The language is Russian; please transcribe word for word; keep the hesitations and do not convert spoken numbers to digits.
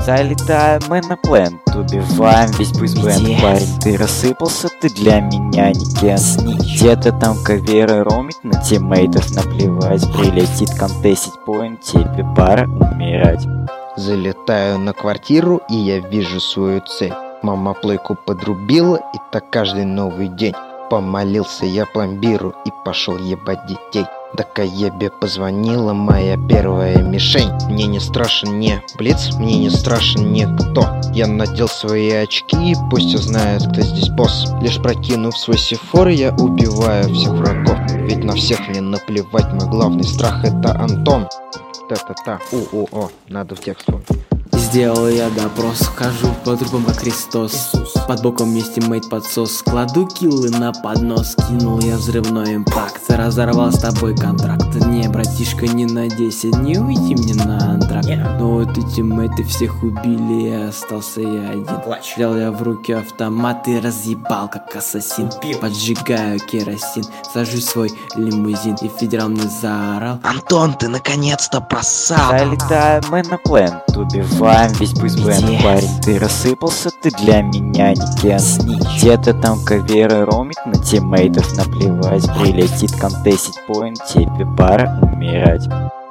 Залетаем мы на плент, убиваем весь бойсбенд, парень. Ты рассыпался, ты для меня не Кен. Где-то там каверы ромит, на тиммейтов наплевать. Прилетит контестить поинт, тебе пора умирать. Залетаю на квартиру, и я вижу свою цель. Мама плойку подрубила, и так каждый новый день. Помолился я пломбиру и пошел ебать детей. Да Каебе позвонила моя первая мишень. Мне не страшен не блиц, мне не страшен никто. Я надел свои очки, и пусть узнают, кто здесь босс. Лишь прокинув свой сифор, я убиваю всех врагов. Ведь на всех мне наплевать, мой главный страх — это Антон. Та-та-та, у-у-о, надо в текст вспомнить. Сделал я допрос, хожу по трупам как Христос. Под боком есть тиммейт подсос. Кладу киллы на поднос. Кинул я взрывной импакт. Разорвал с тобой контракт. Не, братишка, не надейся, не уйти мне на антракт. Но вот эти тиммейты всех убили, и остался я один. Взял я в руки автомат и разъебал как ассасин. Поджигаю керосин, сажусь в свой лимузин, и федерал мне заорал: Антон, ты наконец-то просал. Залетаем мы на плент, убиваем весь бойсбенд, парень. Ты рассыпался, ты для меня не Кен. Где-то там каверы ромит, на тиммейтов наплевать. Прилетит контестить поинт, тебе пора умирать.